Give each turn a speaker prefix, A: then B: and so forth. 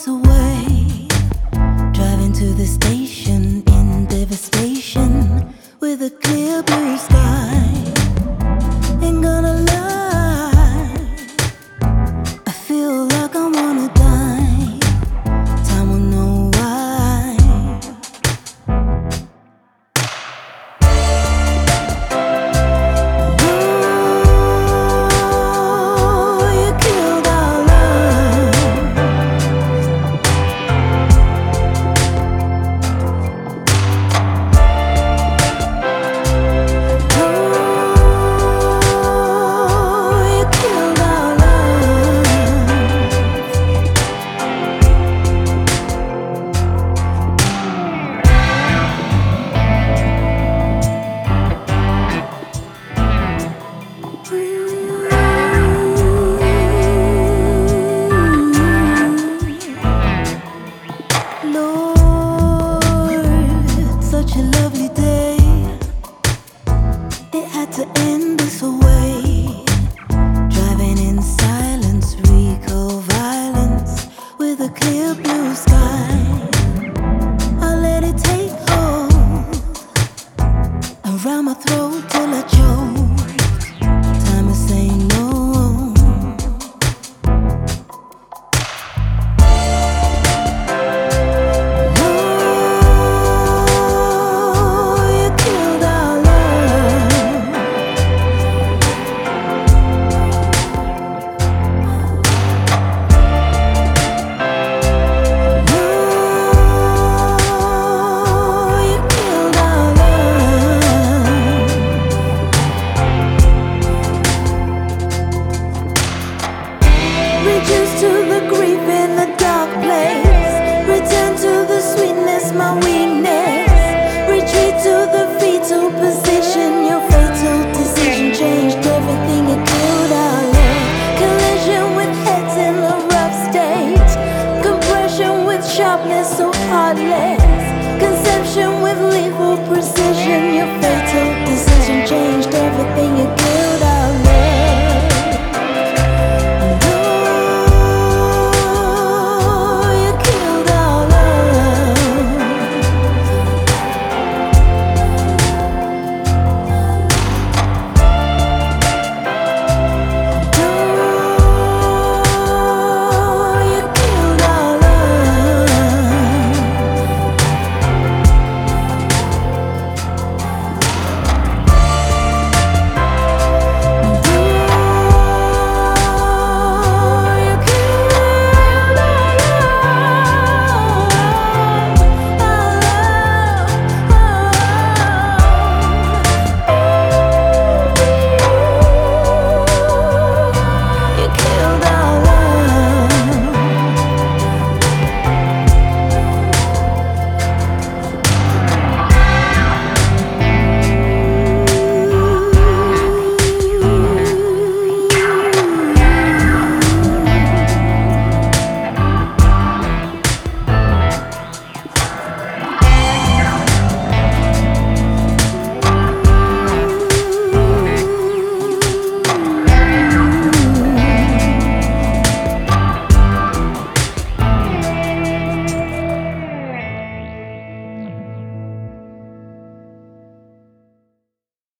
A: away, driving to the station in devastation with a clear blue sky. Ain't gonna lie, I feel like I wanna die. Time will know why. Ooh, you killed our love. Ooh, you killed our love. Lord, such a lovely day. It had to end this way. Driving in silence, recall violence with a clear blue sky. I let it take hold around my throat till I choke. Time to say no. Ooh, you killed our love. Ooh, you killed our love. Reduced to the grief in the dark place. Return to the sweetness, my weakness. Retreat to the fetal position. Your fatal decision changed everything. It killed our love. Collision with heads in a rough state. Compression with sharpness so heartless. Conception with lethal precision. Your fatal decision changed everything. It killed